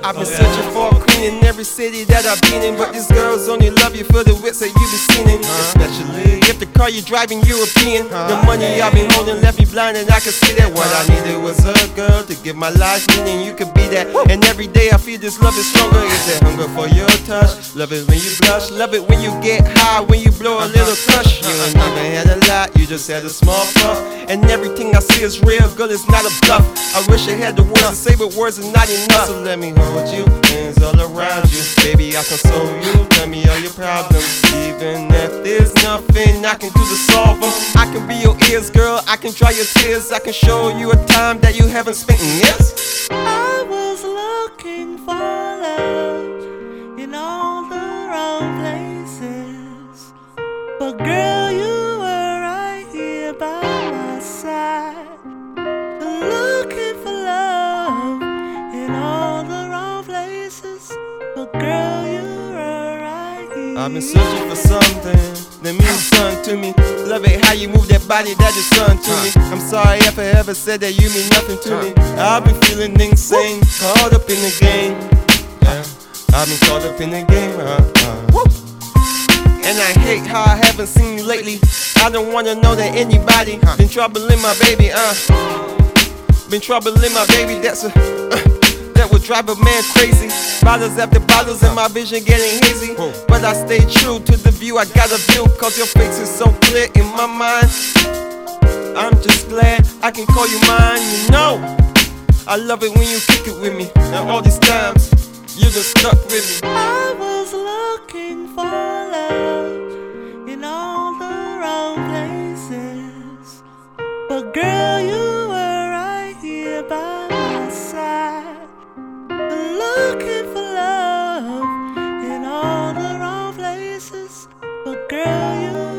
I've been searching for a queen in every city that I've been in, but these girls only love you for the wits that you be seeing. Especially if the car you're driving European. The money I've been holding left me blind, and I can see that what I needed was a girl to give my life meaning. You could be that, and every day I feel this love is stronger. It's that hunger for your touch. Love it when you blush, love it when you get high, when you blow a little crush. You ain't even had a lot, you just had a small puff. And everything I see is real, girl, it's not a bluff. I wish I had the words to say, but words are not enough. So let me hold you, hands all around you. Baby, I console you, tell me all your problems. Even if there's nothing I can do to solve them, I can be your ears, girl, I can dry your tears. I can show you a time that you haven't spent in years. I was looking for love in all the wrong places, but girl, you were right here by my side. Looking for love in all the wrong places, but girl, you were right here. I've been searching for something that means something to me. Love it how you move that body, that is something to me. I'm sorry if I ever said that you mean nothing to me. I've been feeling insane, caught up in the game. Yeah, I've been caught up in the game. And I hate how I haven't seen you lately. I don't wanna know that anybody been troubling my baby. Been troubling my baby. That would drive a man crazy. Bottles after bottles and my vision getting hazy. But I stay true to the view, I got a view, cause your face is so clear in my mind. I'm just glad I can call you mine, you know. I love it when you kick it with me. And all these times, you just stuck with me. I was looking for love in all the wrong places, but girl, you were right here by my side. Looking for love in all the wrong places, but girl, you